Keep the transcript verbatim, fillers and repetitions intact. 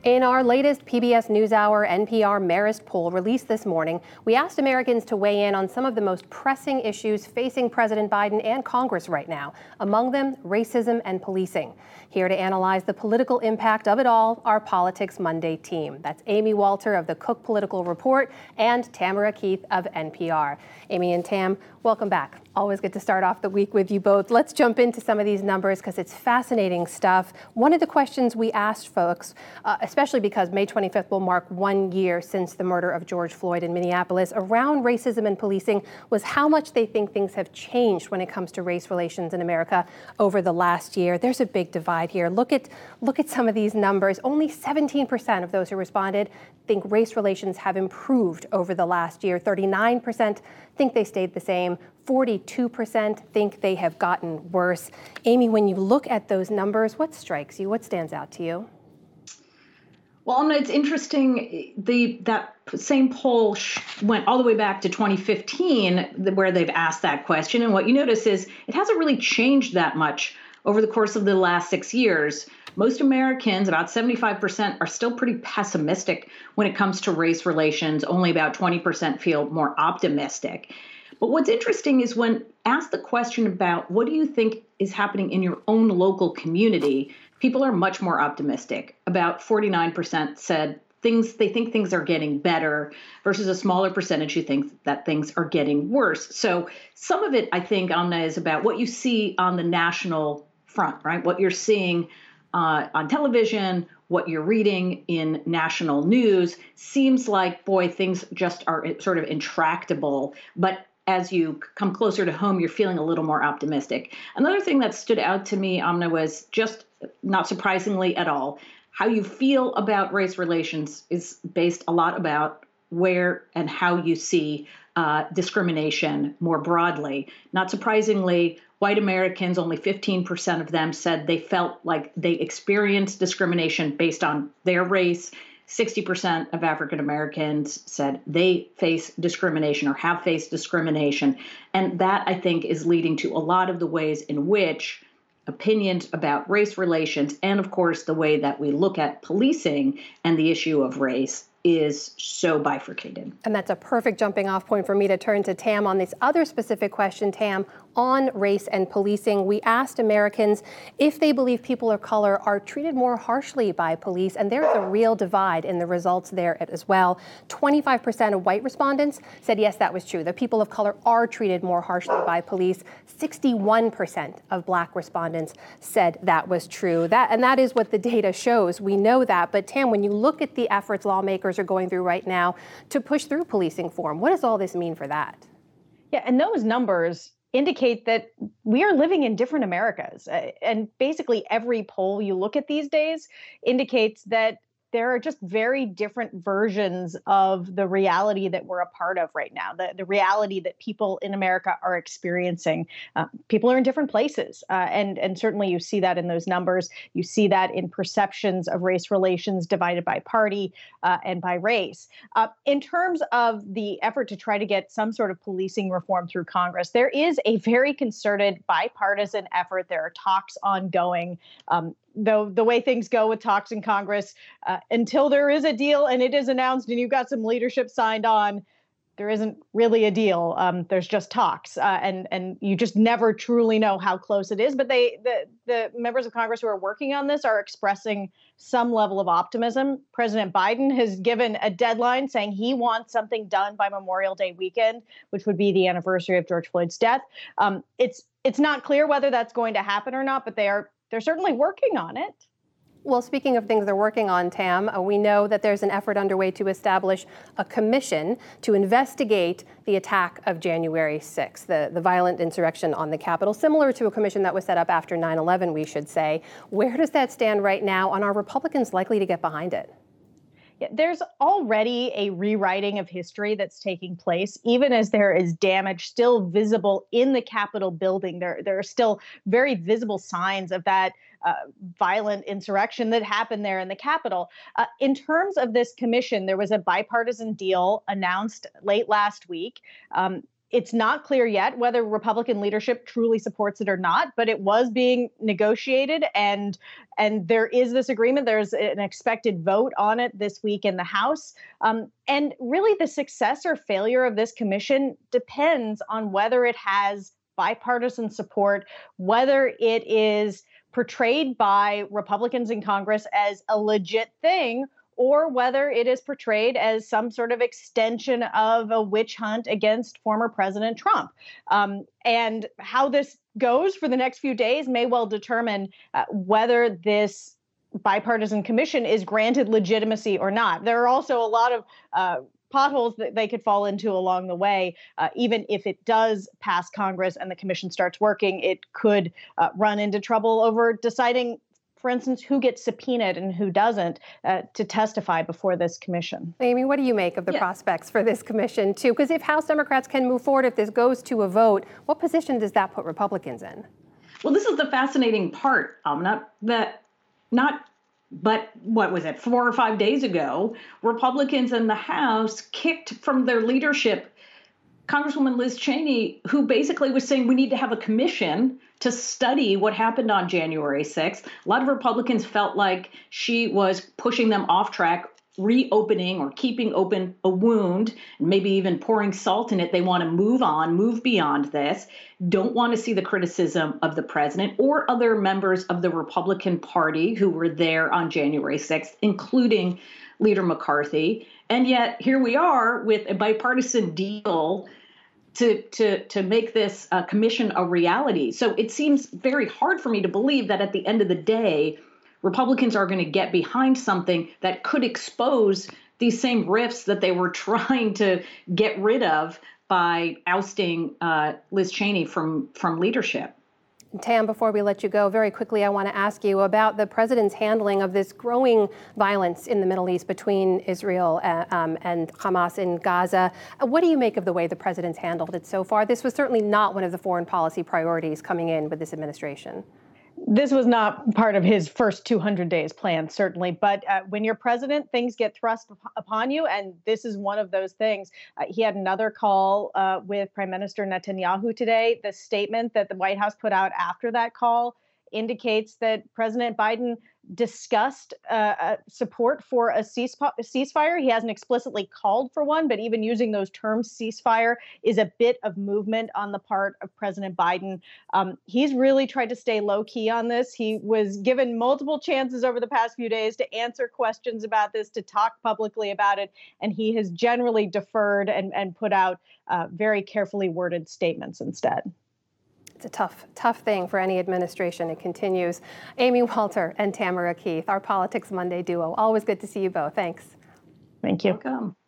In our latest P B S NewsHour N P R Marist poll released this morning, we asked Americans to weigh in on some of the most pressing issues facing President Biden and Congress right now, among them racism and policing. Here to analyze the political impact of it all, our Politics Monday team. That's Amy Walter of the Cook Political Report and Tamara Keith of N P R. Amy and Tam, welcome back. Always good to start off the week with you both. Let's jump into some of these numbers because it's fascinating stuff. One of the questions we asked folks, uh, especially because May twenty-fifth will mark one year since the murder of George Floyd in Minneapolis, around racism and policing, was how much they think things have changed when it comes to race relations in America over the last year. There's a big divide here. Look at look at some of these numbers. Only seventeen percent of those who responded think race relations have improved over the last year. thirty-nine percent think they stayed the same. forty-two percent think they have gotten worse. Amy, when you look at those numbers, what strikes you? What stands out to you? Well, it's interesting. The that same poll went all the way back to twenty fifteen, where they've asked that question. And what you notice is it hasn't really changed that much over the course of the last six years. Most Americans, about seventy-five percent, are still pretty pessimistic when it comes to race relations. Only about twenty percent feel more optimistic. But what's interesting is when asked the question about what do you think is happening in your own local community, people are much more optimistic. About forty-nine percent said things they think things are getting better versus a smaller percentage who think that things are getting worse. So some of it, I think, Amna, is about what you see on the national front, right? What you're seeing uh, on television, what you're reading in national news seems like, boy, things just are sort of intractable. But as you come closer to home, you're feeling a little more optimistic. Another thing that stood out to me, Amna, was just not surprisingly at all, how you feel about race relations is based a lot about where and how you see uh, discrimination more broadly. Not surprisingly, white Americans, only fifteen percent of them said they felt like they experienced discrimination based on their race. sixty percent of African Americans said they face discrimination or have faced discrimination. And that, I think, is leading to a lot of the ways in which opinions about race relations and, of course, the way that we look at policing and the issue of race is so bifurcated. And that's a perfect jumping off point for me to turn to Tam on this other specific question, Tam, on race and policing. We asked Americans if they believe people of color are treated more harshly by police, and there's a real divide in the results there as well. twenty-five percent of white respondents said yes, that was true, that people of color are treated more harshly by police. sixty-one percent of black respondents said that was true. That, and that is what the data shows. We know that. But Tam, when you look at the efforts lawmakers are going through right now to push through policing reform, what does all this mean for that? Yeah, and those numbers indicate that we are living in different Americas. Uh, and basically every poll you look at these days indicates that there are just very different versions of the reality that we're a part of right now, the, the reality that people in America are experiencing. Uh, people are in different places, uh, and, and certainly you see that in those numbers. You see that in perceptions of race relations divided by party uh, and by race. Uh, in terms of the effort to try to get some sort of policing reform through Congress, there is a very concerted bipartisan effort. There are talks ongoing. Um, Though the way things go with talks in Congress, uh, until there is a deal and it is announced and you've got some leadership signed on, there isn't really a deal. Um, there's just talks, uh, and and you just never truly know how close it is. But they, the the members of Congress who are working on this are expressing some level of optimism. President Biden has given a deadline saying he wants something done by Memorial Day weekend, which would be the anniversary of George Floyd's death. Um, it's it's not clear whether that's going to happen or not, but they are. They're certainly working on it. Well, speaking of things they're working on, Tam, uh, we know that there's an effort underway to establish a commission to investigate the attack of January sixth, the, the violent insurrection on the Capitol, similar to a commission that was set up after nine eleven, we should say. Where does that stand right now, and are Republicans likely to get behind it? Yeah, there's already a rewriting of history that's taking place, even as there is damage still visible in the Capitol building. There, there are still very visible signs of that uh, violent insurrection that happened there in the Capitol. Uh, in terms of this commission, there was a bipartisan deal announced late last week. Um, it's not clear yet whether Republican leadership truly supports it or not, but it was being negotiated, and and there is this agreement. There's an expected vote on it this week in the House. Um, and really, the success or failure of this commission depends on whether it has bipartisan support, whether it is portrayed by Republicans in Congress as a legit thing, or whether it is portrayed as some sort of extension of a witch hunt against former President Trump. Um, and how this goes for the next few days may well determine uh, whether this bipartisan commission is granted legitimacy or not. There are also a lot of uh, potholes that they could fall into along the way. Uh, even if it does pass Congress and the commission starts working, it could uh, run into trouble over deciding, for instance, who gets subpoenaed and who doesn't uh, to testify before this commission. Amy, what do you make of the yeah. prospects for this commission, too? Because if House Democrats can move forward, if this goes to a vote, what position does that put Republicans in? Well, this is the fascinating part, Amna, that not, but what was it, four or five days ago, Republicans in the House kicked from their leadership Congresswoman Liz Cheney, who basically was saying we need to have a commission to study what happened on January sixth. A lot of Republicans felt like she was pushing them off track, reopening or keeping open a wound, and maybe even pouring salt in it. They want to move on, move beyond this, don't want to see the criticism of the president or other members of the Republican Party who were there on January sixth, including Leader McCarthy. And yet here we are with a bipartisan deal to to to make this uh, commission a reality. So it seems very hard for me to believe that at the end of the day, Republicans are going to get behind something that could expose these same rifts that they were trying to get rid of by ousting uh, Liz Cheney from from leadership. Tam, before we let you go, very quickly, I want to ask you about the president's handling of this growing violence in the Middle East between Israel uh, um, and Hamas in Gaza. Uh, what do you make of the way the president's handled it so far? This was certainly not one of the foreign policy priorities coming in with this administration. This was not part of his first two hundred days plan, certainly. But uh, when you're president, things get thrust upon you. And this is one of those things. Uh, he had another call uh, with Prime Minister Netanyahu today. The statement that the White House put out after that call indicates that President Biden discussed uh, uh, support for a ceasefire. He hasn't explicitly called for one, but even using those terms, ceasefire, is a bit of movement on the part of President Biden. Um, he's really tried to stay low key on this. He was given multiple chances over the past few days to answer questions about this, to talk publicly about it, and he has generally deferred and, and put out uh, very carefully worded statements instead. It's a tough, tough thing for any administration. It continues. Amy Walter and Tamara Keith, our Politics Monday duo. Always good to see you both. Thanks. Thank you. Welcome.